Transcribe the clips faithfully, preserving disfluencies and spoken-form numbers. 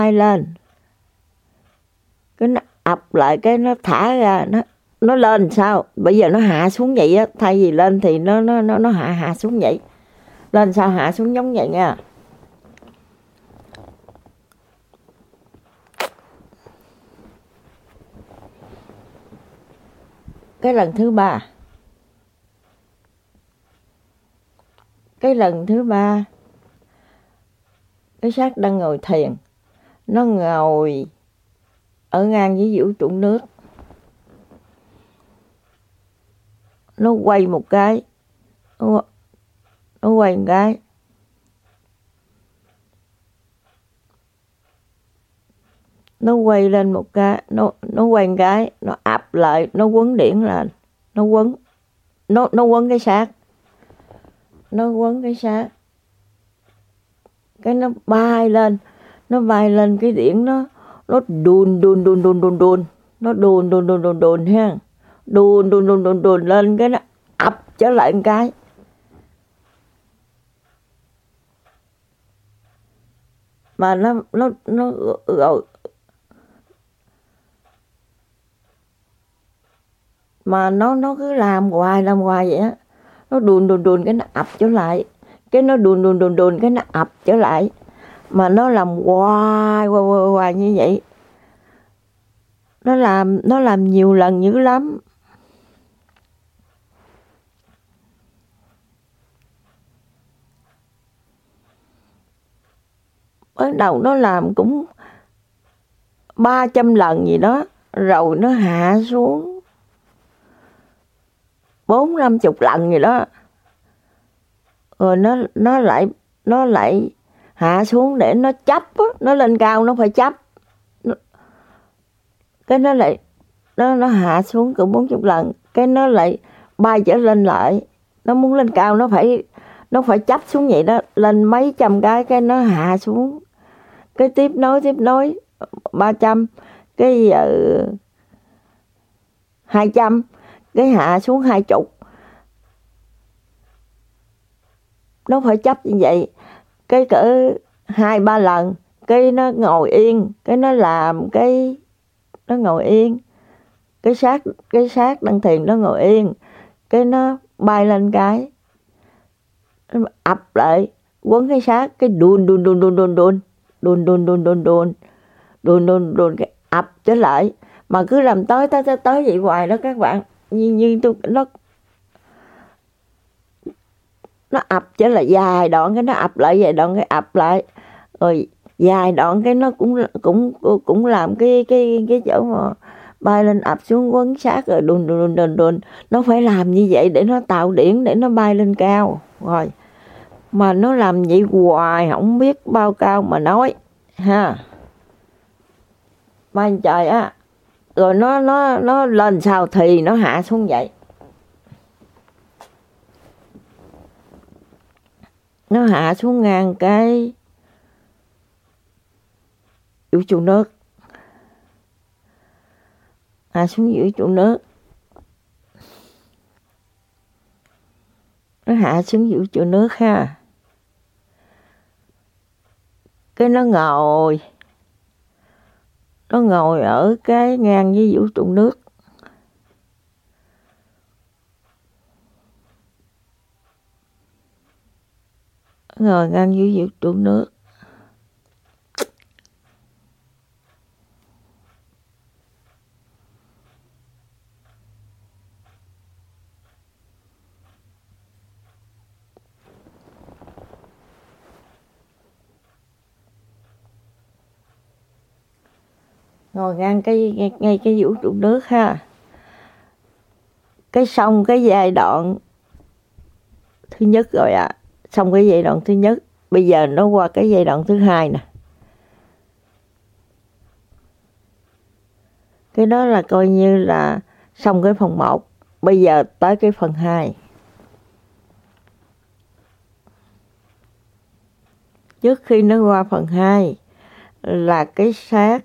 bay lên, cái nó ập lại, cái nó thả ra, nó nó lên sao? Bây giờ nó hạ xuống vậy á, thay vì lên thì nó nó nó nó hạ hạ xuống vậy. Lên sao hạ xuống giống vậy nha. Cái lần thứ ba. Cái lần thứ ba, cái xác đang ngồi thiền. Nó ngồi ở ngang với vũ trụ nước. Nó quay một cái. Nó, nó quay một cái. Nó quay lên một cái. Nó, nó quay một cái. Nó ập lại. Nó quấn điển lên. Nó quấn. Nó, nó quấn cái xác. Nó quấn cái xác. Cái nó bay lên. Nó bay lên cái điển nó. Nó đùn đùn đùn đùn đùn đùn. Nó đùn đùn đùn đùn đùn ha. Đùn đùn đùn đùn đùn lên. Cái nó ập trở lại một cái. Mà nó nó nó rồi mà nó nó cứ làm hoài làm hoài vậy á. Nó đùn đùn đùn cái nó ập trở lại. Cái nó đùn đùn đùn đùn cái nó ập trở lại. Mà nó làm hoài hoài hoài, hoài như vậy. Nó làm nó làm nhiều lần dữ lắm. Bắt đầu nó làm cũng ba trăm lần gì đó. Rồi nó hạ xuống bốn năm chục lần gì đó. Rồi nó nó lại nó lại hạ xuống để nó chấp á. Nó lên cao nó phải chấp. Nó, cái nó lại nó nó hạ xuống cũng bốn chục lần. Cái nó lại bay trở lên lại. Nó muốn lên cao nó phải nó phải chấp xuống vậy đó. Lên mấy trăm cái cái nó hạ xuống. Cái tiếp nối tiếp nối ba trăm. Cái giờ hai trăm. Cái hạ xuống hai chục. Nó phải chấp như vậy. Cái cỡ hai ba lần. Cái nó ngồi yên. Cái nó làm cái nó ngồi yên. Cái xác cái xác đang thiền nó ngồi yên. Cái nó bay lên cái. Nó ập lại. Quấn cái xác. Cái đùn đùn đùn đùn đùn đùn. Đùn đùn đùn đùn đùn. Đùn đùn đùn cái ập trở lại. Mà cứ làm tới tới tới, tới vậy hoài đó các bạn. Như, như tôi nó nó ập trở lại dài đoạn cái nó ập lại dài đoạn cái ập lại. Rồi dài đoạn cái nó cũng cũng cũng làm cái cái cái chỗ mà bay lên ập xuống quấn sát rồi đùn đùn đùn đùn. Nó phải làm như vậy để nó tạo điển để nó bay lên cao. Rồi mà nó làm vậy hoài không biết bao cao mà nói ha. Bay trời á. Rồi nó nó nó lên sao thì nó hạ xuống vậy. Nó hạ xuống ngang cái vũ trụ nước. Hạ xuống vũ trụ nước. Nó hạ xuống vũ trụ nước ha. Cái nó ngồi. Nó ngồi ở cái ngang với vũ trụ nước. Ngồi ngang với vũ trụ nước. Ngồi ngang cái ngay, ngay cái vũ trụ nước ha. Cái xong cái giai đoạn thứ nhất rồi ạ. À. Xong cái giai đoạn thứ nhất. Bây giờ nó qua cái giai đoạn thứ hai nè. Cái đó là coi như là xong cái phần một. Bây giờ tới cái phần hai. Trước khi nó qua phần hai là cái xác.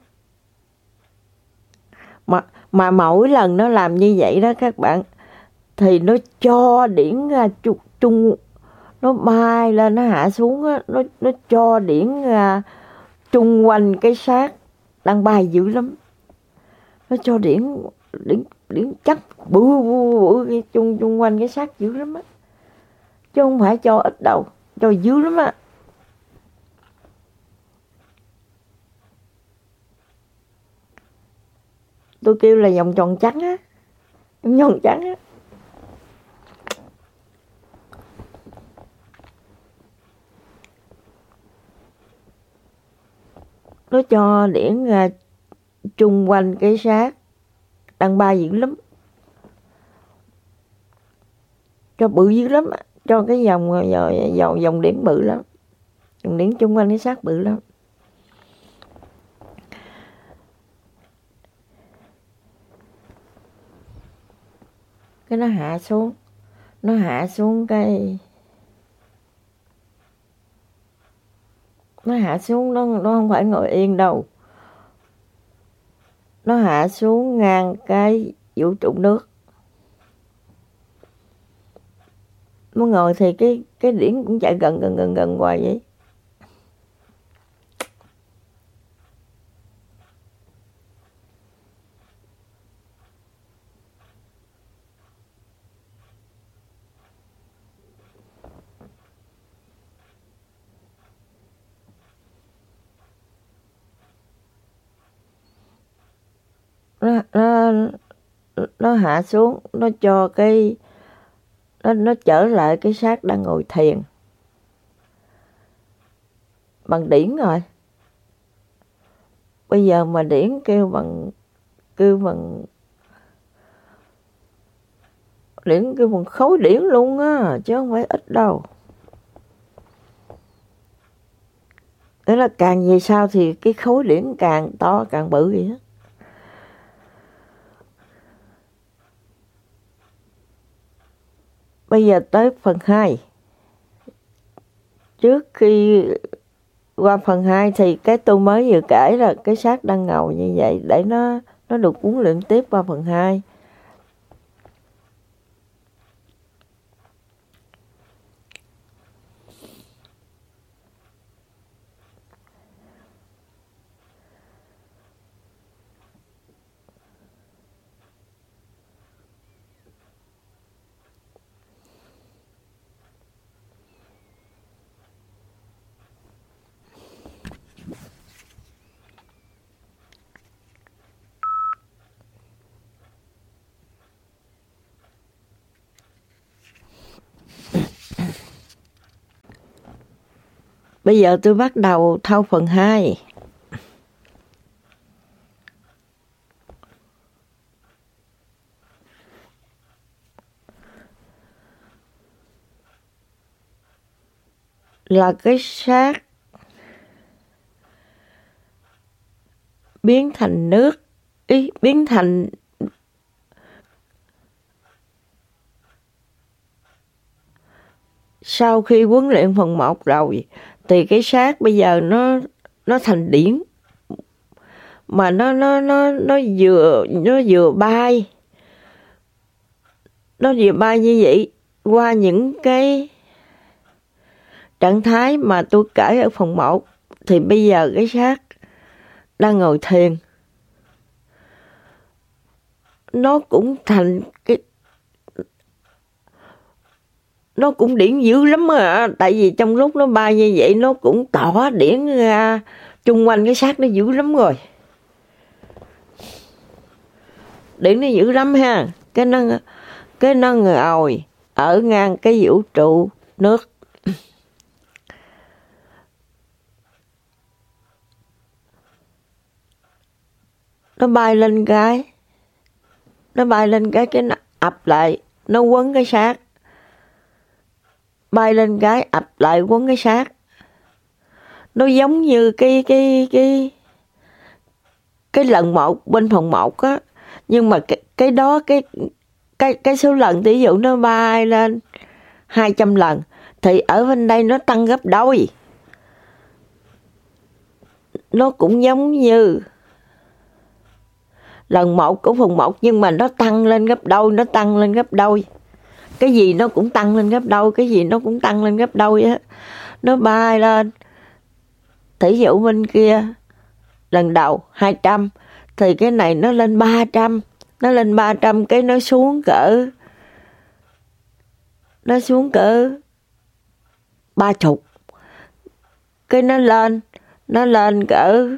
Mà, mà mỗi lần nó làm như vậy đó các bạn. Thì nó cho điển ra chung. Nó bay lên nó hạ xuống á. Nó, nó cho điển ra chung quanh cái xác đang bay dữ lắm. Nó cho điển điển điển chắc bự bự bự chung chung quanh cái xác dữ lắm á, chứ không phải cho ít đâu, cho dữ lắm á. Tôi kêu là vòng tròn trắng á, vòng tròn trắng á. Nó cho điển ra chung quanh cái xác đang bay dữ lắm, cho bự dữ lắm, cho cái dòng dòng dòng điển bự lắm, dòng điển chung quanh cái xác bự lắm. Cái nó hạ xuống, nó hạ xuống cái nó hạ xuống nó nó không phải ngồi yên đâu, nó hạ xuống ngang cái vũ trụ nước. Nó ngồi thì cái cái điển cũng chạy gần gần gần gần hoài vậy. Nó, nó, nó hạ xuống, nó cho cái nó, nó trở lại cái xác đang ngồi thiền bằng điển rồi. Bây giờ mà điển kêu bằng kêu bằng điển kêu bằng khối điển luôn á, chứ không phải ít đâu. Thế là càng về sau thì cái khối điển càng to càng bự vậy á. Bây giờ tới phần hai. Trước khi qua phần hai thì cái tôi mới vừa kể là cái xác đang ngồi như vậy để nó nó được huấn luyện tiếp qua phần hai. Bây giờ tôi bắt đầu thâu phần hai. Là cái xác biến thành nước, ý, biến thành sau khi huấn luyện phần một rồi thì cái xác bây giờ nó nó thành điển, mà nó nó nó nó vừa nó vừa bay, nó vừa bay như vậy qua những cái trạng thái mà tôi kể ở phần một. Thì bây giờ cái xác đang ngồi thiền, nó cũng thành cái nó cũng điển dữ lắm à. Tại vì trong lúc nó bay như vậy nó cũng tỏ điển ra chung quanh cái xác nó dữ lắm rồi. Điển nó dữ lắm ha. Cái nó cái nó ngồi ở ngang cái vũ trụ nước. Nó bay lên cái nó bay lên cái cái nó ập lại, nó quấn cái xác. Bay lên cái ập lại quấn cái xác. Nó giống như cái cái cái cái lần một bên phòng một á, nhưng mà cái cái đó cái cái cái số lần ví dụ nó bay lên hai trăm lần thì ở bên đây nó tăng gấp đôi. Nó cũng giống như lần một của phần một, nhưng mà nó tăng lên gấp đôi, nó tăng lên gấp đôi. Cái gì nó cũng tăng lên gấp đôi, cái gì nó cũng tăng lên gấp đôi á. Nó bay lên, thí dụ bên kia lần đầu hai trăm thì cái này nó lên ba trăm, nó lên ba trăm cái nó xuống cỡ nó xuống cỡ ba chục, cái nó lên nó lên cỡ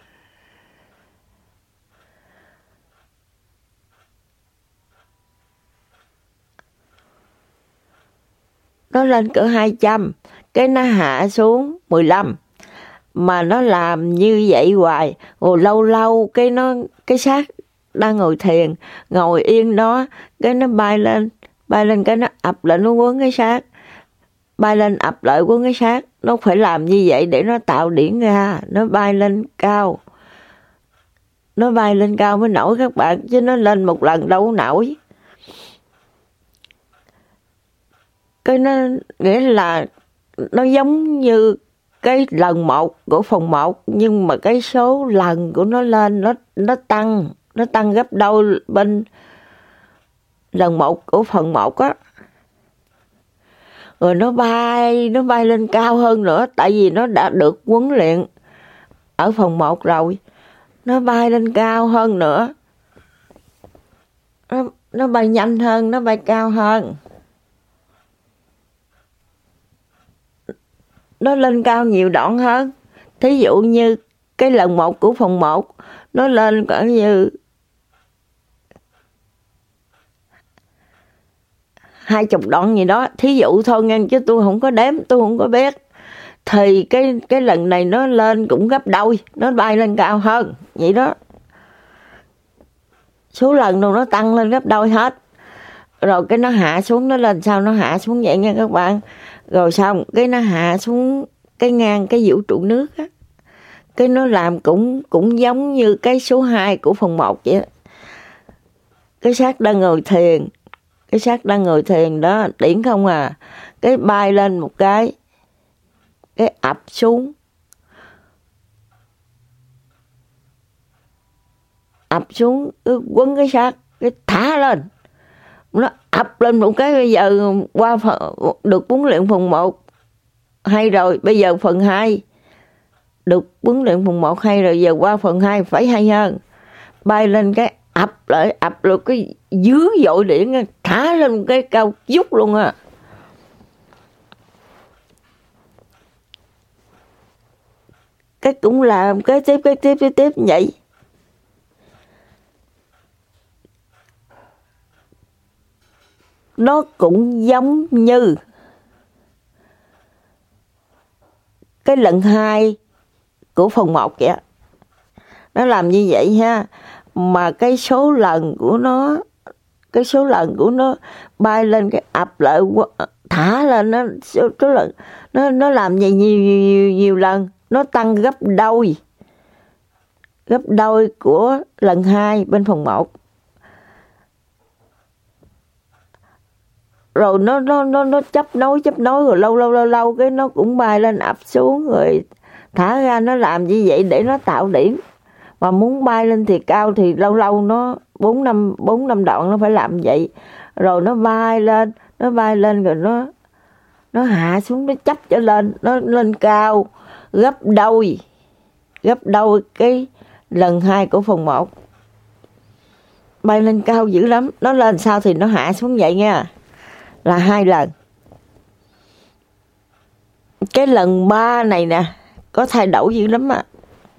nó lên cỡ hai trăm, cái nó hạ xuống mười lăm. Mà nó làm như vậy hoài, rồi lâu lâu cái nó cái xác đang ngồi thiền, ngồi yên đó, cái nó bay lên, bay lên cái nó ập lại nó quấn cái xác, bay lên ập lại quấn cái xác. Nó phải làm như vậy để nó tạo điển ra, nó bay lên cao. Nó bay lên cao mới nổi các bạn, chứ nó lên một lần đâu có nổi. Cái nó nghĩa là nó giống như cái lần một của phần một, nhưng mà cái số lần của nó lên, nó nó tăng, nó tăng gấp đôi bên lần một của phần một á. Rồi nó bay, nó bay lên cao hơn nữa, tại vì nó đã được huấn luyện ở phần một rồi. Nó bay lên cao hơn nữa. Nó, nó bay nhanh hơn, nó bay cao hơn. Nó lên cao nhiều đoạn hơn. Thí dụ như cái lần một của phần một, nó lên cỡ như hai chục đoạn gì đó. Thí dụ thôi nghe, chứ tôi không có đếm, tôi không có biết. Thì cái cái lần này nó lên cũng gấp đôi, nó bay lên cao hơn. Vậy đó. Số lần đâu nó tăng lên gấp đôi hết. Rồi cái nó hạ xuống, nó lên sao nó hạ xuống vậy nha các bạn. Rồi xong cái nó hạ xuống cái ngang cái vũ trụ nước á. Cái nó làm cũng cũng giống như cái số hai của phần một vậy đó. Cái xác đang ngồi thiền, cái xác đang ngồi thiền đó, điển không à. Cái bay lên một cái, cái ập xuống. Ập xuống, cái quấn cái xác, cái thả lên. Nó ập lên một cái, bây giờ qua phần, được huấn luyện phần một hay rồi, bây giờ phần hai được huấn luyện phần một hay rồi, giờ qua phần hai phải hay hơn. Bay lên cái ập lại, ập lại cái dữ dội điện, thả lên một cái cao vút luôn à. Cái cũng làm cái tiếp cái tiếp cái tiếp vậy. Nó cũng giống như cái lần hai của phần một vậy. Nó làm như vậy ha. Mà cái số lần của nó, cái số lần của nó bay lên cái ập lại, thả lên, nó số, số lần nó nó làm vậy nhiều, nhiều nhiều nhiều lần, nó tăng gấp đôi, gấp đôi của lần hai bên phần một. Rồi nó nó nó nó chấp nối chấp nối rồi lâu lâu lâu lâu cái nó cũng bay lên ập xuống rồi thả ra. Nó làm như vậy để nó tạo điển. Mà muốn bay lên thì cao thì lâu lâu nó bốn năm bốn năm đoạn nó phải làm vậy. Rồi nó bay lên, nó bay lên rồi nó nó hạ xuống, nó chấp trở lên, nó lên cao gấp đôi, gấp đôi cái lần hai của phần một. Bay lên cao dữ lắm, nó lên sao thì nó hạ xuống vậy nha. Là hai lần. Cái lần ba này nè có thay đổi dữ lắm ạ.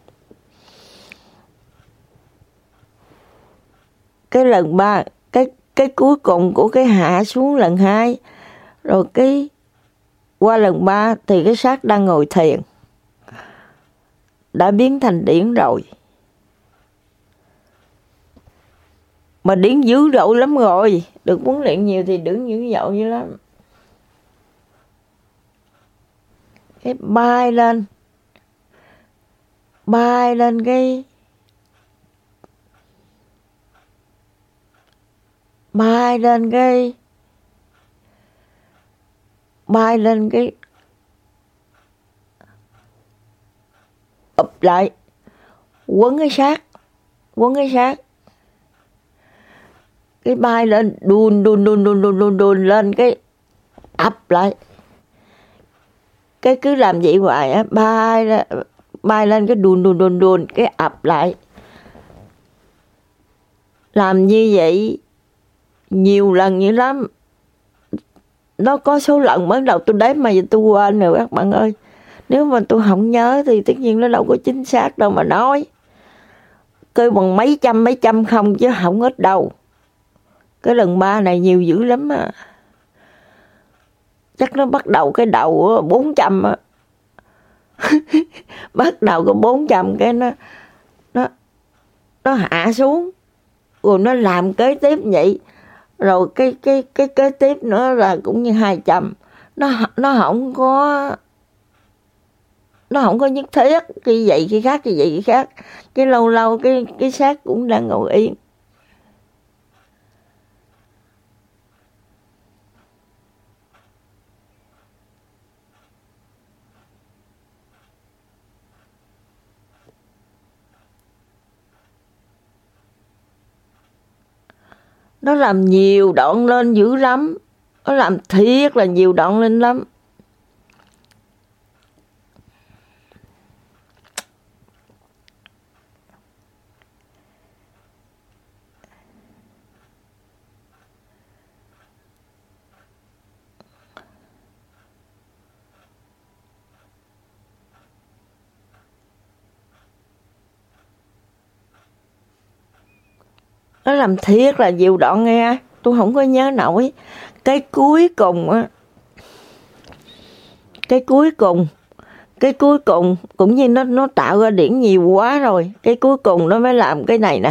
Cái lần ba, cái cái cuối cùng của cái hạ xuống lần hai, rồi cái qua lần ba thì cái xác đang ngồi thiền đã biến thành điển rồi. Mà điển dữ dội lắm rồi, được huấn luyện nhiều thì điển dữ dội dữ lắm. Cái bay lên, bay lên cái bay lên cái bay lên cái ụp lại, quấn cái xác, quấn cái xác, cái bay lên đùn đùn đùn đùn đùn đùn đùn lên cái ập lại. Cái cứ làm vậy hoài á, bay bay lên cái đùn đùn đùn đùn cái ập lại. Làm như vậy nhiều lần như lắm. Nó có số lần mới đầu tôi đếm mà giờ tôi quên rồi các bạn ơi. Nếu mà tôi không nhớ thì tất nhiên nó đâu có chính xác đâu mà nói. Cứ bằng mấy trăm mấy trăm không chứ không ít đâu. Cái lần ba này nhiều dữ lắm á. Chắc nó bắt đầu cái đầu bốn trăm á. Bắt đầu có bốn trăm cái nó nó nó hạ xuống. Rồi nó làm kế tiếp vậy. Rồi cái cái cái kế tiếp nữa là cũng như hai trăm. Nó nó không có nó không có nhất thiết cái vậy cái khác cái vậy cái khác. Cái lâu lâu cái cái xác cũng đang ngồi yên. Nó làm nhiều đoạn lên dữ lắm. Nó làm thiệt là nhiều đoạn lên lắm. Nó làm thiệt là nhiều đoạn nghe. Tôi không có nhớ nổi. Cái cuối cùng á. Cái cuối cùng. Cái cuối cùng. Cũng như nó nó tạo ra điển nhiều quá rồi. Cái cuối cùng nó mới làm cái này nè.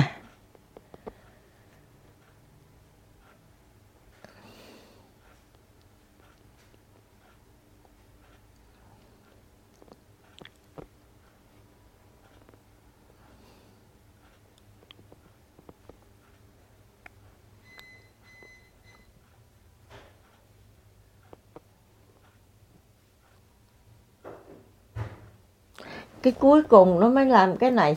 Cái cuối cùng nó mới làm cái này.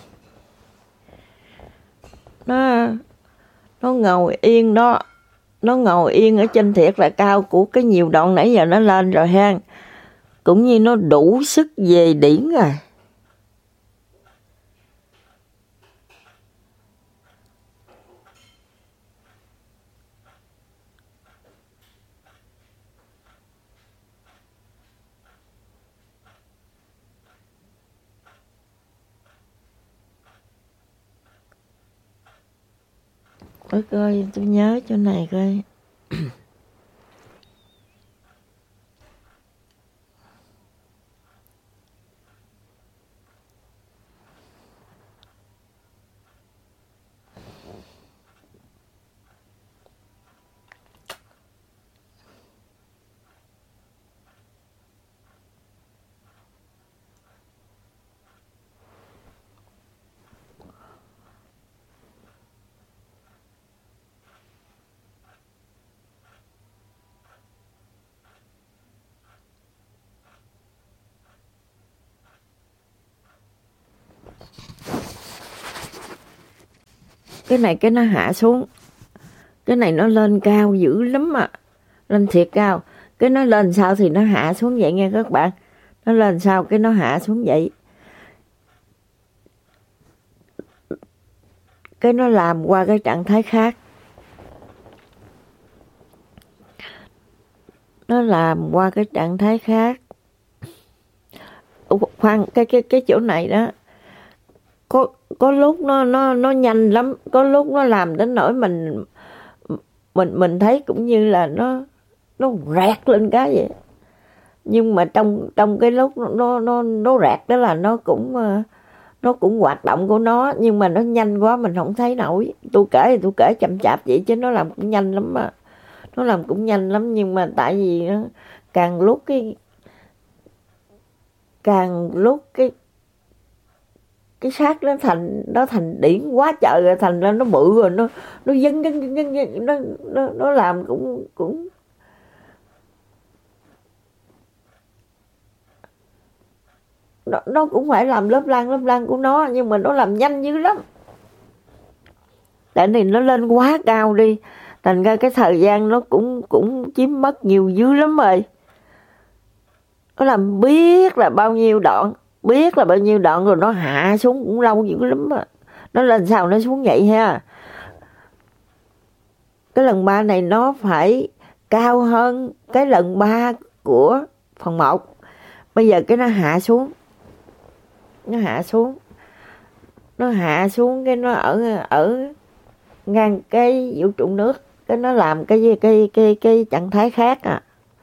Nó nó ngồi yên đó. Nó ngồi yên ở trên thiệt là cao của cái nhiều đoạn nãy giờ nó lên rồi ha. Cũng như nó đủ sức về điển rồi. Coi coi tôi nhớ chỗ này coi. Cái này cái nó hạ xuống. Cái này nó lên cao dữ lắm à. Lên thiệt cao. Cái nó lên sao thì nó hạ xuống vậy nghe các bạn. Nó lên sao cái nó hạ xuống vậy. Cái nó làm qua cái trạng thái khác. Nó làm qua cái trạng thái khác. Ủa, khoan cái cái cái chỗ này đó. Có có lúc nó nó nó nhanh lắm, có lúc nó làm đến nỗi mình mình mình thấy cũng như là nó nó rẹt lên cái vậy. Nhưng mà trong trong cái lúc nó nó nó rẹt đó là nó cũng nó cũng hoạt động của nó, nhưng mà nó nhanh quá mình không thấy nổi. Tôi kể thì tôi kể chậm chạp vậy chứ nó làm cũng nhanh lắm á. Nó làm cũng nhanh lắm, nhưng mà tại vì nó càng lúc cái càng lúc cái cái xác nó thành nó thành điển quá trời rồi, thành ra nó bự rồi, nó nó dấn dấn dấn dấn nó nó nó làm cũng cũng nó, nó cũng phải làm lớp lan lớp lan của nó, nhưng mà nó làm nhanh dữ lắm. Tại vì nó lên quá cao đi, thành ra cái thời gian nó cũng cũng chiếm mất nhiều dữ lắm rồi. Nó làm biết là bao nhiêu đoạn, biết là bao nhiêu đoạn rồi nó hạ xuống cũng lâu dữ lắm á. Nó lên sao nó xuống vậy ha. Cái lần ba này nó phải cao hơn cái lần ba của phần một. Bây giờ cái nó hạ xuống. Nó hạ xuống. Nó hạ xuống cái nó ở ở ngang cái vũ trụ nước. Cái nó làm cái cái cái cái trạng thái khác à.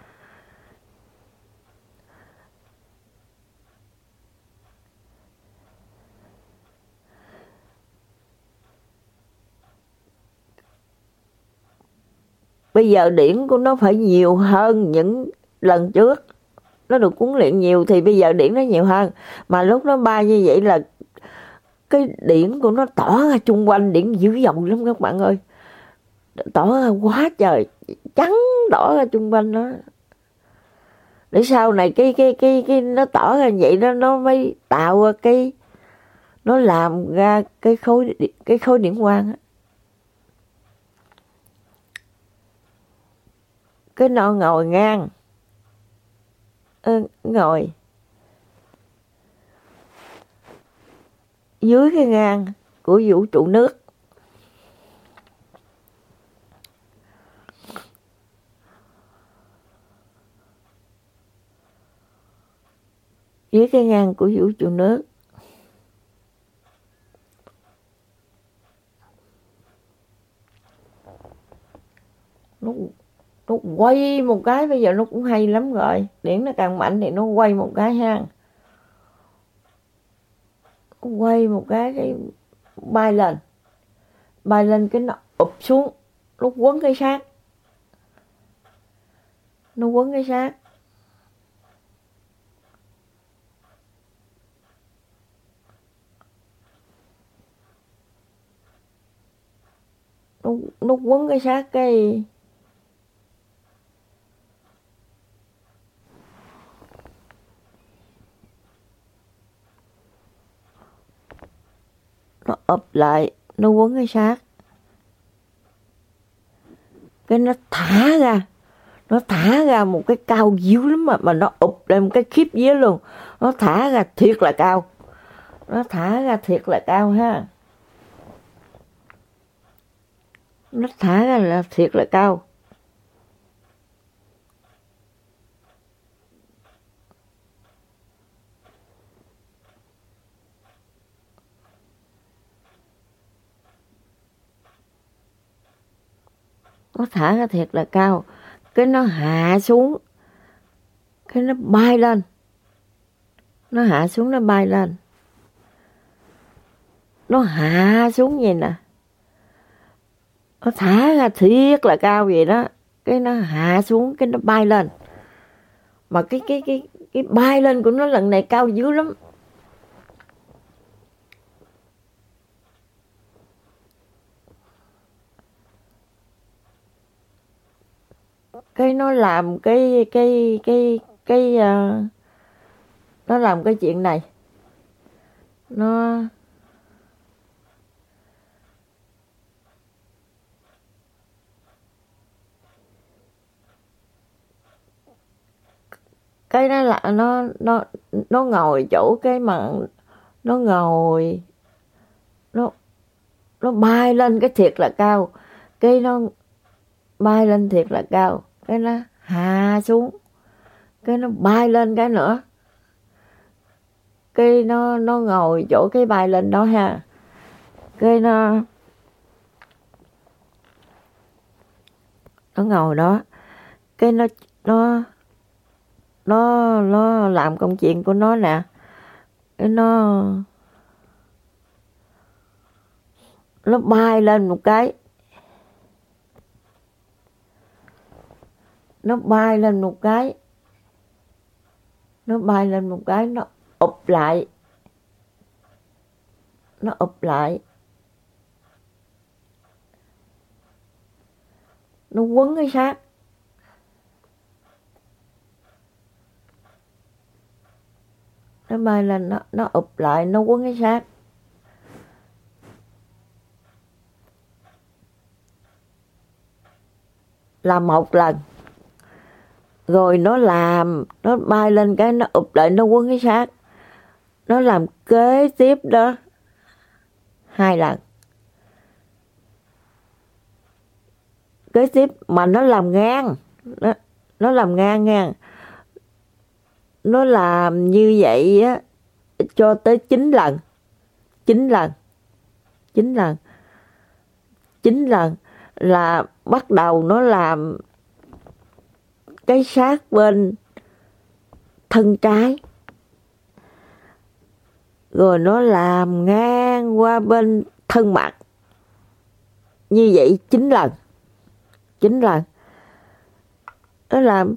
Bây giờ điển của nó phải nhiều hơn những lần trước. Nó được huấn luyện nhiều thì bây giờ điển nó nhiều hơn. Mà lúc nó ba như vậy là cái điển của nó tỏ ra chung quanh điển dữ dội lắm các bạn ơi. Tỏ ra quá trời, trắng đỏ ra chung quanh nó. Để sau này cái cái cái cái nó tỏ ra vậy đó, nó mới tạo ra cái, nó làm ra cái khối cái khối điển quang á. Cái nó ngồi ngang, ừ, ngồi dưới cái ngang của vũ trụ nước. Dưới cái ngang của vũ trụ nước. Nó, nó quay một cái, bây giờ nó cũng hay lắm rồi. Điển nó càng mạnh thì nó quay một cái ha. Nó quay một cái, cái bay lên. Bay lên cái nó ụp xuống. Nó quấn cái xác. Nó quấn cái xác. Nó, nó quấn cái xác cái nó ụp lại, nó quấn cái xác. Cái nó thả ra. Nó thả ra một cái cao dữ lắm mà, mà nó ụp lên một cái khiếp vía luôn. Nó thả ra thiệt là cao. Nó thả ra thiệt là cao ha. Nó thả ra là thiệt là cao. Nó thả ra thiệt là cao. Cái nó hạ xuống. Cái nó bay lên. Nó hạ xuống nó bay lên. Nó hạ xuống vậy nè. Nó thả ra thiệt là cao vậy đó. Cái nó hạ xuống, cái nó bay lên. Mà cái cái cái cái bay lên của nó lần này cao dữ lắm. Cái nó làm cái cái cái cái uh, nó làm cái chuyện này. Nó cái đó là nó nó nó ngồi chỗ cái mà nó ngồi nó nó bay lên cái thiệt là cao. Cái nó bay lên thiệt là cao. Cái nó hạ xuống. Cái nó bay lên cái nữa. Cái nó nó ngồi chỗ cái bay lên đó ha. Cái nó nó ngồi đó. Cái nó nó nó nó làm công chuyện của nó nè. Cái nó nó bay lên một cái. Nó bay lên một cái. Nó bay lên một cái, nó ụp lại. Nó ụp lại. Nó quấn cái xác. Nó bay lên, nó, nó ụp lại, nó quấn cái xác. Làm một lần. Rồi nó làm, nó bay lên cái, nó ụp lại, nó quấn cái xác. nó làm kế tiếp đó hai lần. Kế tiếp mà nó làm ngang, nó, nó làm ngang ngang. Nó làm như vậy á cho tới chín lần. chín lần. chín lần. chín lần là bắt đầu nó làm cái xác bên thân trái. Rồi nó làm ngang qua bên thân mặt. Như vậy chín lần. chín lần. Nó làm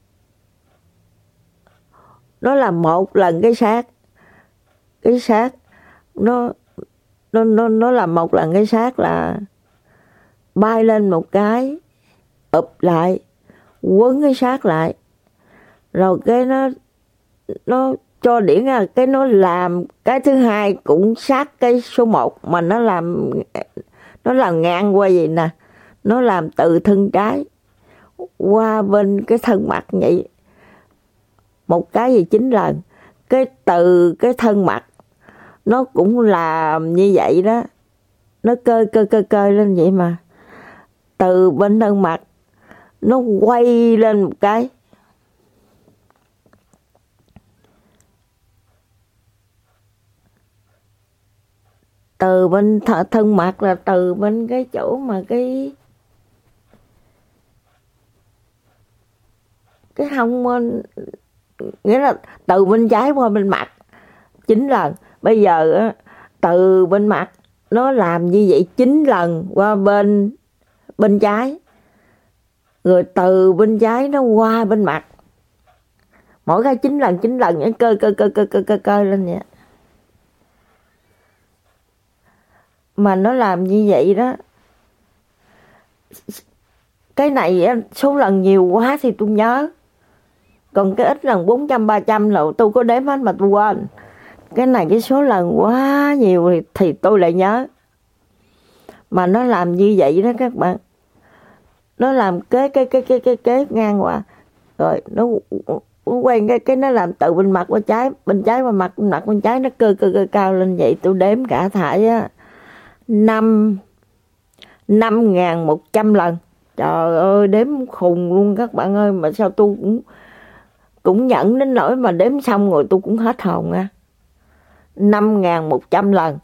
Nó làm một lần cái xác. Cái xác nó nó nó nó làm một lần cái xác là bay lên một cái, ụp lại, quấn cái xác lại. Rồi cái nó nó cho điển ra cái nó làm cái thứ hai cũng sát cái số một mà nó làm nó làm ngang qua vậy nè. Nó làm từ thân trái qua bên cái thân mặt vậy. Một cái gì chín lần. Cái từ cái thân mặt nó cũng làm như vậy đó. Nó cơ cơ cơ cơ lên vậy mà. Từ bên thân mặt nó quay lên một cái. Từ bên th- thân mặt là từ bên cái chỗ mà cái cái hông bên, nghĩa là từ bên trái qua bên mặt chín lần. Bây giờ á, từ bên mặt nó làm như vậy chín lần qua bên bên trái. Rồi từ bên trái nó qua bên mặt. Mỗi cái chín lần chín lần nó cơ cơ cơ cơ cơ cơ cơ lên vậy. Mà nó làm như vậy đó. Cái này số lần nhiều quá thì tôi nhớ. Còn cái ít lần bốn trăm ba trăm là tôi có đếm hết mà tôi quên. Cái này cái số lần quá nhiều thì, thì tôi lại nhớ. Mà nó làm như vậy đó các bạn. Nó làm kế kế kế kế kế, kế ngang qua. Rồi nó, nó quen cái cái nó làm từ bên mặt qua trái, bên trái qua mặt, bên mặt bên trái nó cơ cơ cơ cao lên vậy. Tôi đếm cả thải á năm năm ngàn một trăm lần. Trời ơi đếm khùng luôn các bạn ơi. Mà sao tôi cũng cũng nhận đến nỗi mà đếm xong rồi tôi cũng hết hồn nha. Năm ngàn một trăm lần.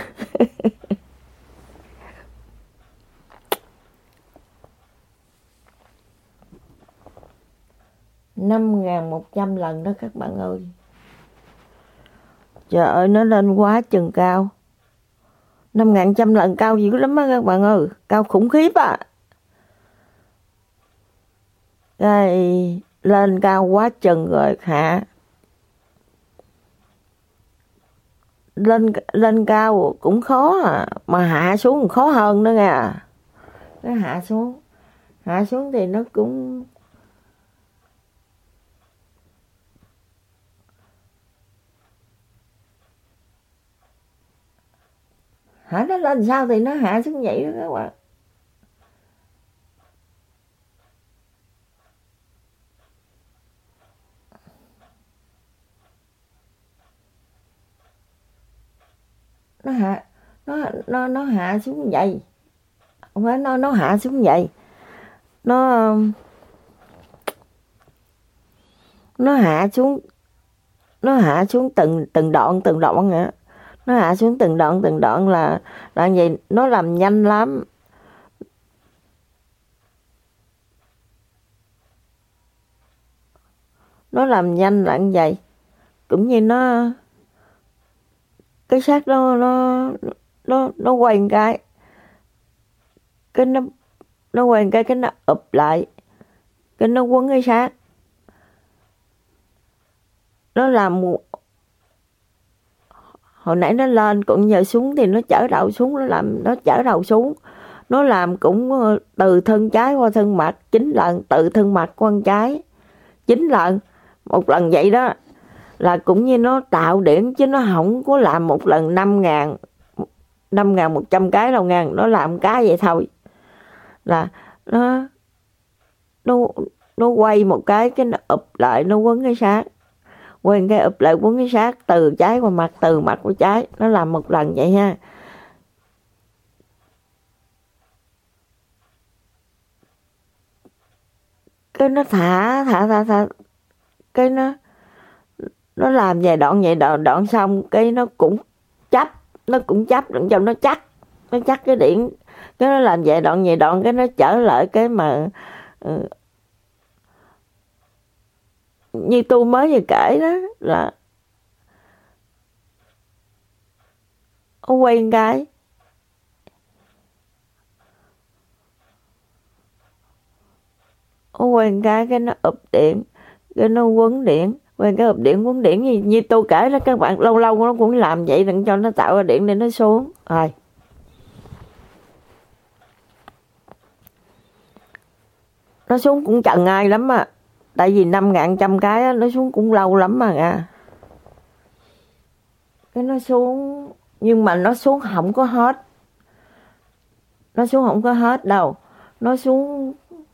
Năm ngàn một trăm lần đó các bạn ơi. Trời ơi nó lên quá chừng cao. Năm ngàn trăm lần cao dữ lắm á các bạn ơi. Cao khủng khiếp á. Đây, lên cao quá chừng rồi hạ. Lên lên cao cũng khó à. Mà hạ xuống khó hơn nữa nha. Cái hạ xuống. Hạ xuống thì nó cũng... Hả nó lên sao thì nó hạ xuống vậy đó các bạn. Nó hạ nó nó nó hạ xuống vậy. Không phải nó nó hạ xuống vậy. Nó nó hạ xuống nó hạ xuống từng từng đoạn từng đoạn vậy. Nó hạ xuống từng đoạn từng đoạn là là vậy, nó làm nhanh lắm. Nó làm nhanh là như vậy. Cũng như nó cái xác nó nó nó nó quay một cái. Cái nó nó quay một cái cái nó ụp lại. Cái nó quấn cái xác. Nó làm một... Hồi nãy nó lên cũng giờ xuống thì nó chở đầu xuống, nó làm nó chở đầu xuống. Nó làm cũng từ thân trái qua thân mặt chín lần, từ thân mặt qua thân trái chín lần. Một lần vậy đó là cũng như nó tạo điểm chứ nó không có làm một lần năm ngàn năm ngàn một trăm cái đâu ngàn. Nó làm cái vậy thôi. Là nó nó nó quay một cái cái nó ụp lại, nó quấn cái xác. quay cái ụp lại bốn cái xác từ trái qua mặt, từ mặt qua trái, nó làm một lần vậy ha. Cái nó thả thả thả thả cái nó nó làm vài đoạn vậy đoạn đoạn xong cái nó cũng chấp, nó cũng chấp đặng cho nó chắc, nó chắc cái điện, cái nó làm vài đoạn vài đoạn cái nó trở lại cái mà uh, như tôi mới vừa kể đó là nó quay cái nó quay cái cái nó ụp điện, cái nó quấn điện, quay cái ụp điện quấn điện như, như tôi kể đó các bạn, lâu lâu nó cũng làm vậy đừng cho nó tạo ra điện để nó xuống rồi. Nó xuống cũng chần ai lắm á, tại vì năm ngàn trăm cái á, nó xuống cũng lâu lắm mà nha. Cái nó xuống nhưng mà nó xuống không có hết, nó xuống không có hết đâu, nó xuống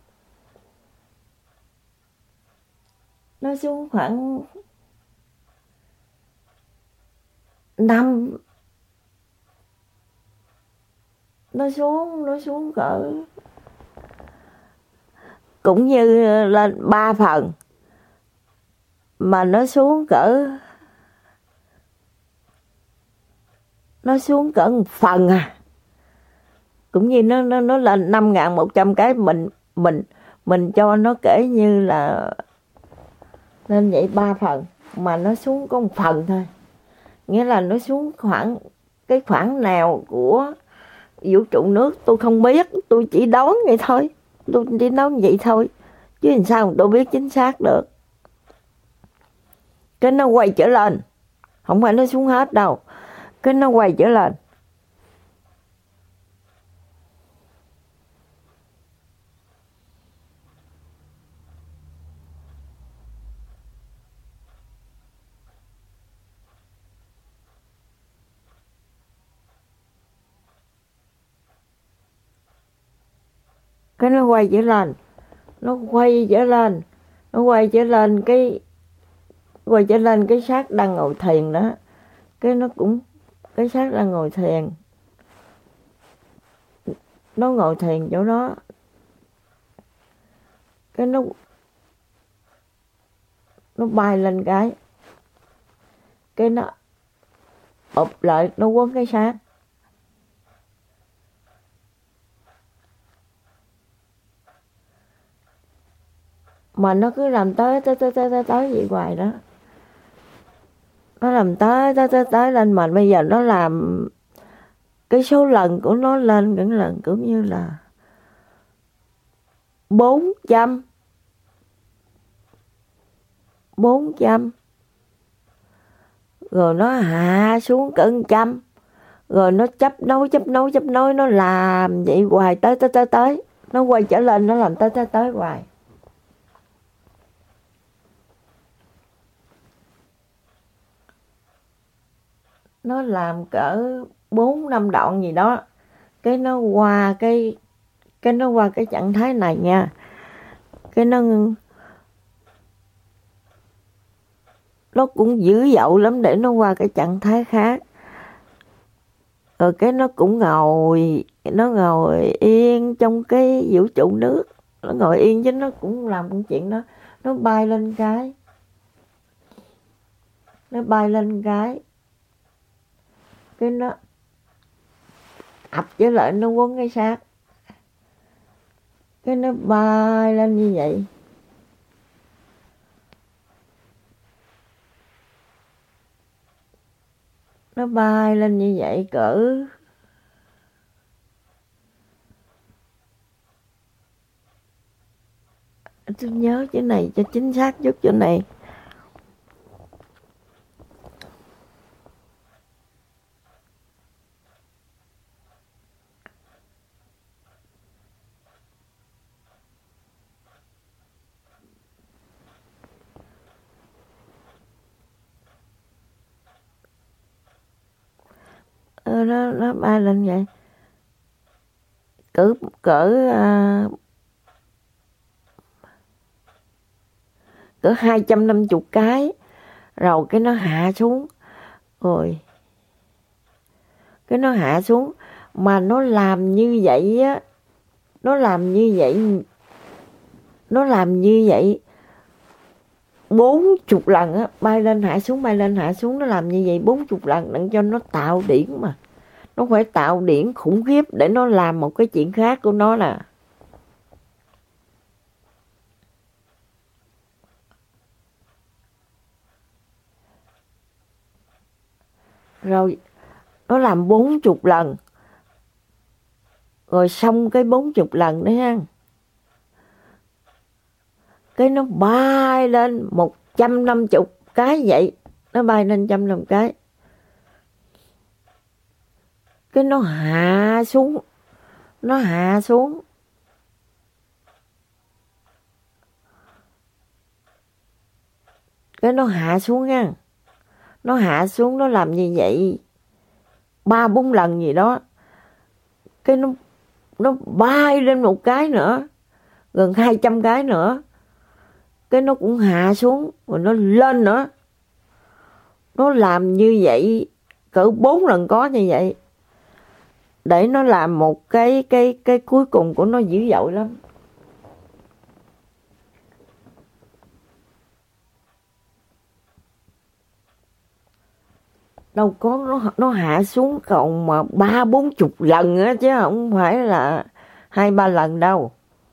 nó xuống khoảng năm, nó xuống nó xuống cỡ cũng như lên ba phần mà nó xuống cỡ nó xuống cỡ một phần à, cũng như nó nó nó lên năm ngàn một trăm cái, mình mình mình cho nó kể như là lên vậy ba phần mà nó xuống có một phần thôi, nghĩa là nó xuống khoảng cái khoảng nào của vũ trụ nước tôi không biết, tôi chỉ đoán vậy thôi, tôi chỉ nói vậy thôi chứ làm sao tôi biết chính xác được. Cái nó quay trở lên, không phải nó xuống hết đâu, cái nó quay trở lên. Cái nó quay trở lên, nó quay trở lên, nó quay trở lên cái quay trở lên cái xác đang ngồi thiền đó, cái nó cũng cái xác đang ngồi thiền, nó ngồi thiền chỗ đó, cái nó nó bay lên cái cái nó ụp lại, nó quấn cái xác. Mà nó cứ làm tới tới tới tới tới, tới vậy hoài đó, nó làm tới tới tới tới lên, mà bây giờ nó làm cái số lần của nó lên những lần cũng như là bốn trăm bốn trăm rồi nó hạ xuống cỡ trăm, rồi nó chấp nối chấp nối chấp nối, nó làm vậy hoài tới tới tới tới, nó quay trở lên nó làm tới tới tới hoài. Nó làm cỡ bốn năm đoạn gì đó, cái nó qua cái cái nó qua cái trạng thái này nha, cái nó nó cũng dữ dội lắm để nó qua cái trạng thái khác, rồi cái nó cũng ngồi nó ngồi yên trong cái vũ trụ nước, nó ngồi yên chứ nó cũng làm công chuyện đó, nó bay lên cái nó bay lên cái cái nó ập trở lại, nó quấn cái xác, cái nó bay lên như vậy. Nó bay lên như vậy cỡ tôi nhớ chỗ này cho chính xác chút chỗ này. Ờ, nó nó bay lên vậy cỡ cỡ à, cỡ hai trăm năm mươi cái, Rồi cái nó hạ xuống. Rồi cái nó hạ xuống. Mà nó làm như vậy á, nó làm như vậy, nó làm như vậy bốn chục lần á, bay lên hạ xuống, bay lên hạ xuống, nó làm như vậy bốn chục lần để cho nó tạo điển mà. Nó phải tạo điển khủng khiếp để nó làm một cái chuyện khác của nó nè. Rồi nó làm bốn chục lần. Rồi xong cái bốn chục lần đấy ha, cái nó bay lên một trăm năm mươi cái vậy. Nó bay lên một trăm năm mươi cái. Cái nó hạ xuống. Nó hạ xuống. Cái nó hạ xuống nha. Nó hạ xuống, nó làm như vậy ba bốn lần gì đó. Cái nó nó bay lên một cái nữa, gần hai trăm cái nữa. Cái nó cũng hạ xuống, rồi nó lên nữa. Nó làm như vậy cỡ bốn lần có như vậy. Để nó làm một cái cái cái cuối cùng của nó dữ dội lắm. Đâu có, nó nó hạ xuống còn mà ba bốn chục lần á, chứ không phải là hai ba lần đâu.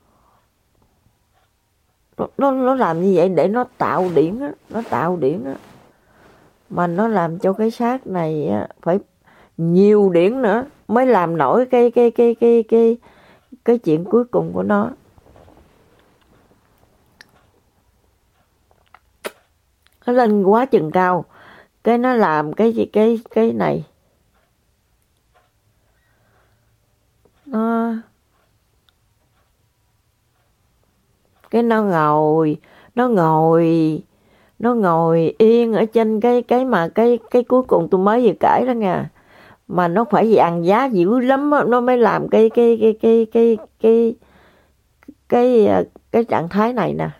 Nó, nó, nó làm như vậy để nó tạo điển á, nó tạo điển á. Mà nó làm cho cái xác này á, phải nhiều điển nữa mới làm nổi cái cái cái cái cái cái chuyện cuối cùng của nó. Nó lên quá chừng cao, cái nó làm cái cái cái này. Nó cái nó ngồi, nó ngồi nó ngồi yên ở trên cái cái mà cái cái cuối cùng tôi mới vừa kể đó nha. Mà nó phải dàn giá dữ lắm đó, nó mới làm cái cái cái cái cái cái cái cái, cái trạng thái này nè.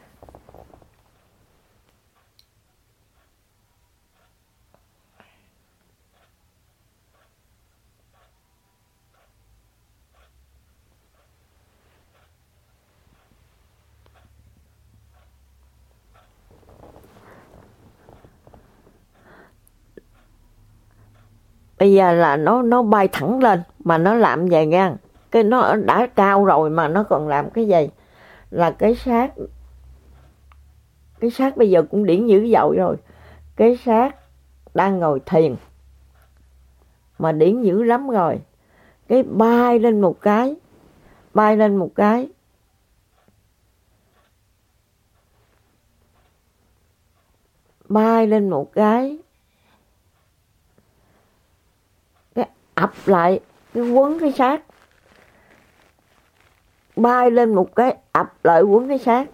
Bây giờ là nó nó bay thẳng lên mà nó làm vậy nha. Cái nó đã cao rồi mà nó còn làm cái gì? Là cái xác cái xác bây giờ cũng điển dữ dội rồi. Cái xác đang ngồi thiền mà điển dữ lắm rồi. Cái bay lên một cái, bay lên một cái. Bay lên một cái. Cái ập lại, cái quấn cái xác. Bay lên một cái, ập lại quấn cái xác.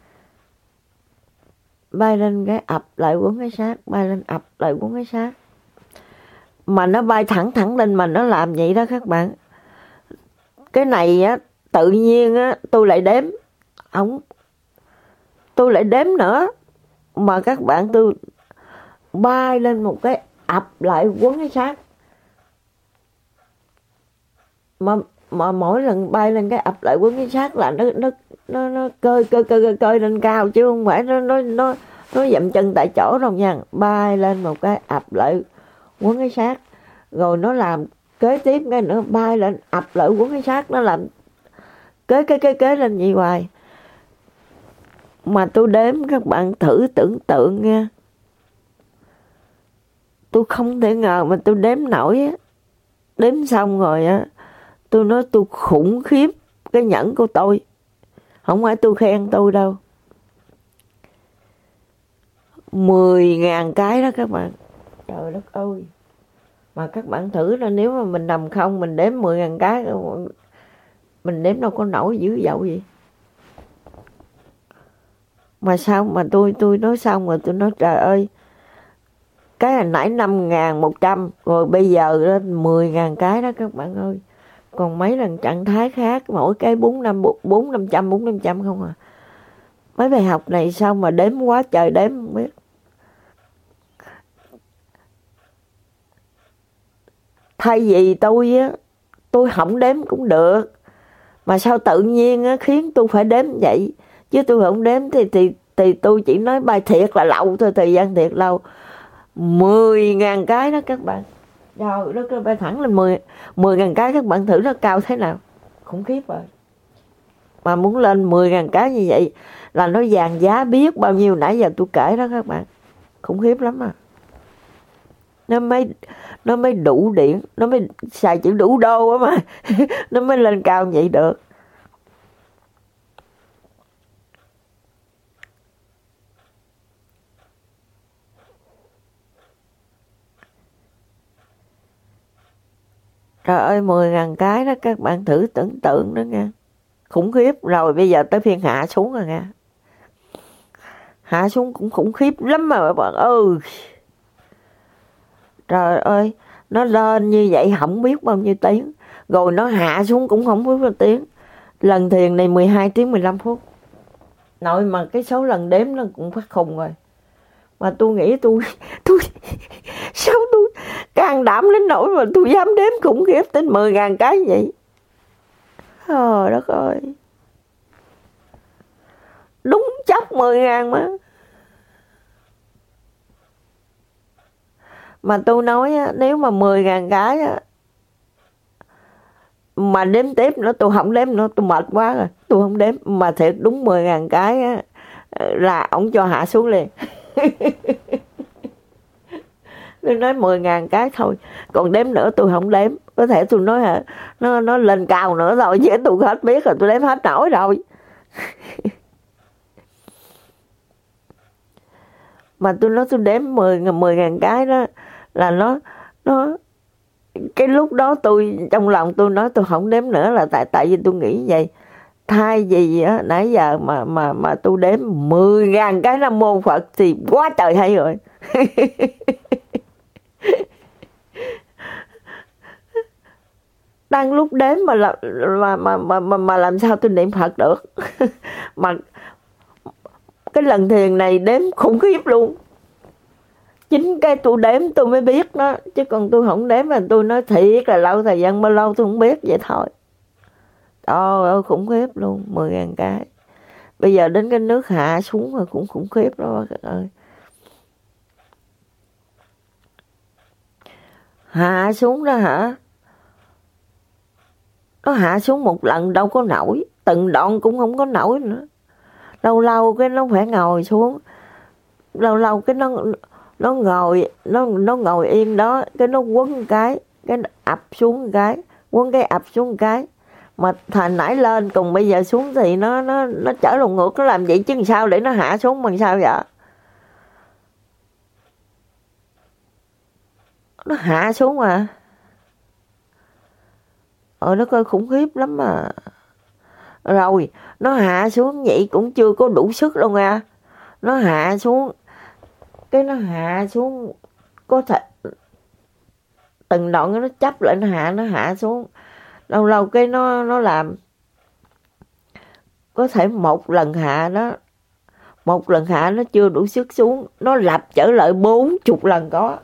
Bay lên cái ập lại quấn cái xác, bay lên ập lại quấn cái xác. Mà nó bay thẳng thẳng lên mà nó làm vậy đó các bạn. Cái này á, tự nhiên á, tôi lại đếm. Không, tôi lại đếm nữa. Mà các bạn tôi bay lên một cái ập lại quấn cái xác. Mà mà mỗi lần bay lên cái ập lại quấn cái xác là nó nó nó nó cơi cơi cơi cơi, cơi lên cao chứ không phải nó nó nó nó dậm chân tại chỗ đâu nha. Bay lên một cái ập lại quấn cái xác, rồi nó làm kế tiếp cái nữa, bay lên ập lại quấn cái xác, nó làm kế kế kế kế lên vậy hoài. Mà tôi đếm, các bạn thử tưởng tượng nha. Tôi không thể ngờ mà tôi đếm nổi á. Đếm xong rồi á, tôi nói tôi khủng khiếp cái nhẫn của tôi. Không phải tôi khen tôi đâu. Mười ngàn cái đó các bạn. Trời đất ơi. Mà các bạn thử là nếu mà mình nằm không, mình đếm mười ngàn cái, mình đếm đâu có nổi dữ dội gì. Mà sao mà tôi tôi nói xong rồi tôi nói trời ơi, cái hồi nãy năm ngàn một trăm, rồi bây giờ lên mười ngàn cái đó các bạn ơi. Còn mấy lần trạng thái khác, mỗi cái bốn năm bốn năm trăm bốn năm trăm không à. Mấy bài học này sao mà đếm quá trời đếm không biết. Thay vì tôi á, tôi không đếm cũng được, mà sao tự nhiên á, khiến tôi phải đếm vậy, chứ tôi không đếm thì thì thì tôi chỉ nói bay thiệt là lâu thôi, thời gian thiệt lâu. Mười ngàn cái đó các bạn, rồi nó bay thẳng lên mười mười ngàn cái, các bạn thử nó cao thế nào, khủng khiếp rồi. Mà muốn lên mười ngàn cái như vậy là nó vàng giá biết bao nhiêu, nãy giờ tôi kể đó các bạn, khủng khiếp lắm à. Nó mới nó mới đủ điện, nó mới xài chữ đủ đô á mà nó mới lên cao vậy được. Trời ơi, mười ngàn cái đó các bạn thử tưởng tượng đó nha, khủng khiếp. Rồi bây giờ tới phiên hạ xuống rồi nha, hạ xuống cũng khủng khiếp lắm mà các bạn ơi. Trời ơi, nó lên như vậy không biết bao nhiêu tiếng, rồi nó hạ xuống cũng không biết bao nhiêu tiếng. Lần thiền này mười hai tiếng mười lăm phút. Nội mà cái số lần đếm nó cũng phát khùng rồi. Mà tôi nghĩ tôi tôi sao tôi can đảm đến nỗi mà tôi dám đếm khủng khiếp đến mười ngàn cái vậy. Trời đất ơi, đúng chắc mười ngàn mà. Mà tôi nói á, nếu mà mười ngàn cái á, mà đếm tiếp nữa tôi không đếm nữa, tôi mệt quá rồi, tôi không đếm. Mà thiệt đúng mười ngàn cái á, là ổng cho hạ xuống liền. Tôi nói mười ngàn cái thôi, còn đếm nữa tôi không đếm. Có thể tôi nói hả, nó nó lên cao nữa rồi chứ tôi hết biết rồi, tôi đếm hết nổi rồi. Mà tôi nói tôi đếm mười ngàn cái đó là nó nó cái lúc đó tôi trong lòng tôi nói tôi không đếm nữa là tại tại vì tôi nghĩ vậy. Thay vì á, nãy giờ mà mà mà tôi đếm mười ngàn cái Nam Mô Phật thì quá trời hay rồi. Đang lúc đếm mà là, mà, mà mà mà mà làm sao tôi niệm Phật được. Mà cái lần thiền này đếm khủng khiếp luôn. Chính cái tôi đếm tôi mới biết đó, chứ còn tôi không đếm mà tôi nói thiệt là lâu, thời gian bao lâu tôi không biết vậy thôi. Trời ơi, khủng khiếp luôn, mười ngàn cái. Bây giờ đến cái nước hạ xuống rồi cũng khủng khiếp đó các ơi. Hạ xuống đó hả? Nó hạ xuống một lần đâu có nổi, từng đoạn cũng không có nổi nữa. Lâu lâu cái nó phải ngồi xuống, lâu lâu cái nó nó ngồi nó nó ngồi yên đó, cái nó quấn cái cái ập xuống cái, quấn cái ập xuống cái. Mà thành nãy lên cùng bây giờ xuống thì nó nó nó trở lộn ngược, nó làm vậy chứ sao để nó hạ xuống bằng sao vậy? Nó hạ xuống mà. Ờ nó coi khủng khiếp lắm mà. Rồi, nó hạ xuống vậy cũng chưa có đủ sức đâu nha. Nó hạ xuống, cái nó hạ xuống, có thể từng đoạn nó chấp lại, nó hạ, nó hạ xuống. Lâu lâu cái nó nó làm, có thể một lần hạ đó, một lần hạ nó chưa đủ sức xuống, nó lặp trở lại bốn chục lần có.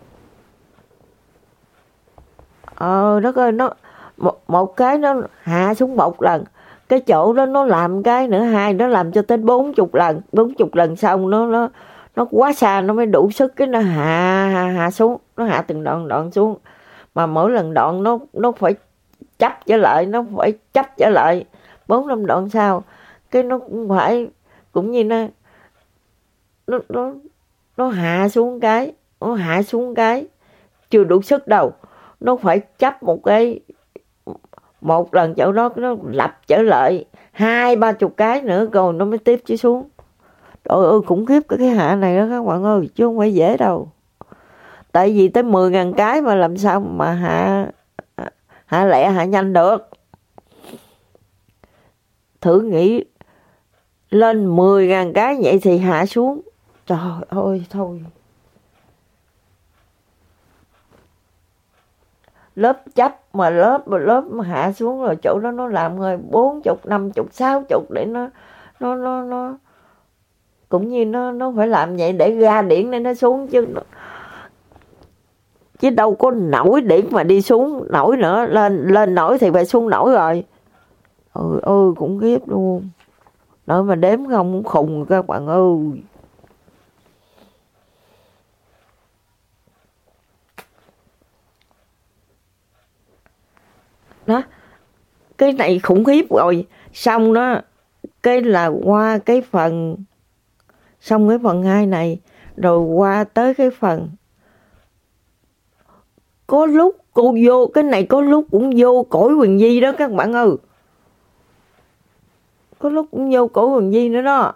Ờ, đất ơi, nó, một, một cái nó hạ xuống một lần, cái chỗ đó nó làm cái nữa hai, nó làm cho tới bốn chục lần, bốn chục lần xong nó nó nó quá xa nó mới đủ sức, cái nó hạ hạ, hạ xuống, nó hạ từng đoạn đoạn xuống. Mà mỗi lần đoạn nó nó phải chấp trở lại, nó phải chấp trở lại bốn năm đoạn sau, cái nó cũng phải cũng như nó nó nó nó hạ xuống cái, nó hạ xuống cái chưa đủ sức đâu, nó phải chấp một cái một lần chỗ đó nó lặp trở lại hai ba chục cái nữa rồi nó mới tiếp chứ xuống. Trời ơi khủng khiếp cái hạ này đó các bạn ơi, chứ không phải dễ đâu. Tại vì tới mười ngàn cái mà làm sao mà hạ hạ lẹ hạ nhanh được. Thử nghĩ lên mười ngàn cái vậy thì hạ xuống, trời ơi thôi. Lớp chấp mà lớp mà lớp mà hạ xuống rồi chỗ đó nó làm rồi bốn chục, năm chục, sáu chục để nó nó nó nó cũng như nó nó phải làm vậy để ra điện nên nó xuống chứ. chứ đâu có nổi điểm mà đi xuống nổi nữa. Lên lên nổi thì phải xuống nổi rồi. Ừ ơi cũng khiếp luôn. Nổi mà đếm không cũng khùng các bạn ơi. Đó, cái này khủng khiếp rồi. Xong đó, cái là qua cái phần, xong cái phần hai này, rồi qua tới cái phần, có lúc cô vô, cái này có lúc cũng vô cõi Quyền Di đó các bạn ơi. Có lúc cũng vô cõi Quyền Di nữa đó.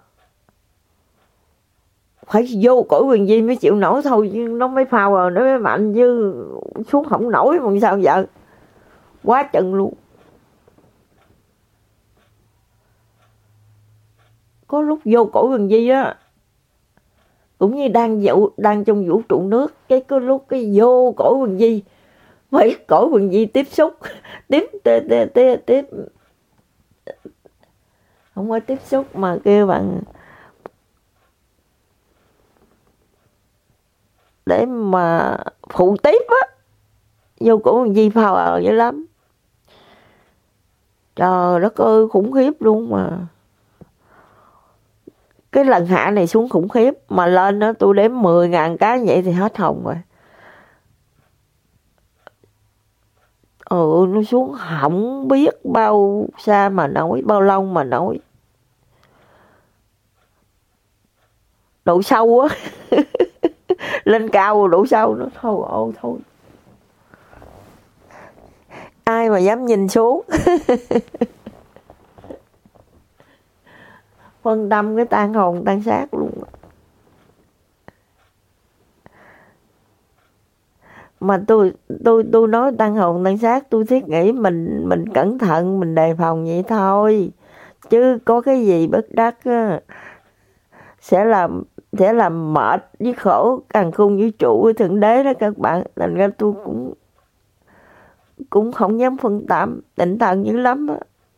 Phải vô cõi Quyền Di mới chịu nổi thôi, chứ nó mới phao rồi, nó mới mạnh, chứ xuống không nổi mà sao giờ. Quá chừng luôn. Có lúc vô cõi Quyền Di á, cũng như đang dụ, đang trong vũ trụ nước, cái có lúc cái vô cõi Quyền Di, phải cõi Quyền Di tiếp xúc, tiếp tiếp tiếp tiếp, tiếp. Không có tiếp xúc mà kêu bằng để mà phụ tiếp á, vô cõi Quyền Di phao ở dữ lắm. Trời đất ơi khủng khiếp luôn mà. Cái lần hạ này xuống khủng khiếp, mà lên đó tôi đếm mười ngàn cái vậy thì hết hồn rồi. Ừ, nó xuống không biết bao xa mà nổi, bao lâu mà nổi. Độ sâu á. Lên cao độ sâu nó thôi ô thôi. Ai mà dám nhìn xuống. Phân tâm cái tan hồn tan xác luôn. Mà tôi tôi tôi nói tan hồn tan xác, tôi thiết nghĩ mình mình cẩn thận, mình đề phòng vậy thôi. Chứ có cái gì bất đắc á, sẽ làm sẽ làm mệt với khổ càng khôn vũ trụ với thượng đế đó các bạn. Thành ra tôi cũng cũng không dám phân tâm, tinh thần dữ lắm á.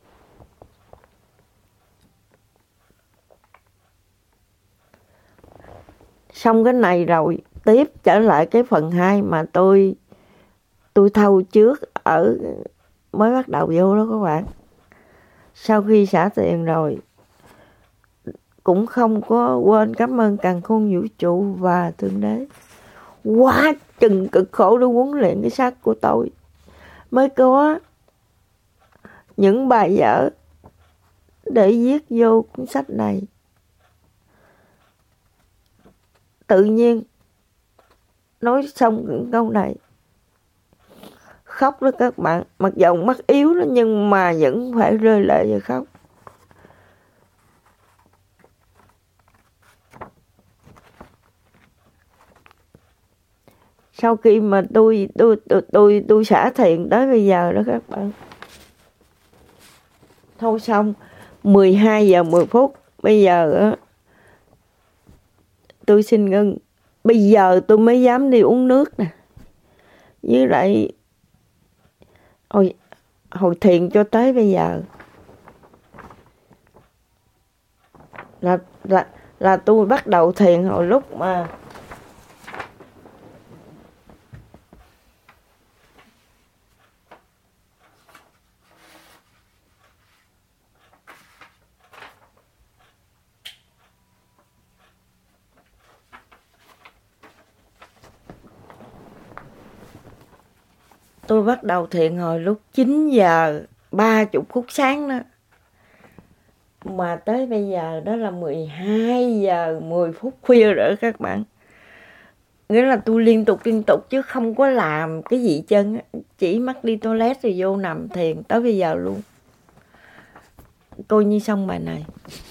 Xong cái này rồi tiếp trở lại cái phần hai mà tôi tôi thâu trước ở mới bắt đầu vô đó các bạn. Sau khi xả tiền rồi cũng không có quên cảm ơn càn khôn vũ trụ và thượng đế. Quá chừng cực khổ để huấn luyện cái xác của tôi mới có những bài vở để viết vô cuốn sách này. Tự nhiên nói xong những câu này khóc đó các bạn. Mặc dầu mắt yếu đó nhưng mà vẫn phải rơi lệ và khóc. Sau khi mà tôi tôi tôi tôi, tôi xả thiền tới bây giờ đó các bạn. Thôi xong mười hai giờ mười phút. Bây giờ á, tôi xin ngưng. Bây giờ tôi mới dám đi uống nước nè. Với lại hồi, hồi thiền cho tới bây giờ là là là tôi bắt đầu thiền hồi lúc mà tôi bắt đầu thiền hồi lúc chín giờ ba mươi phút sáng đó. Mà tới bây giờ đó là mười hai giờ mười phút khuya rồi các bạn. Nghĩa là tôi liên tục liên tục chứ không có làm cái gì chân. Chỉ mắc đi toilet rồi vô nằm thiền tới bây giờ luôn. Coi như xong bài này.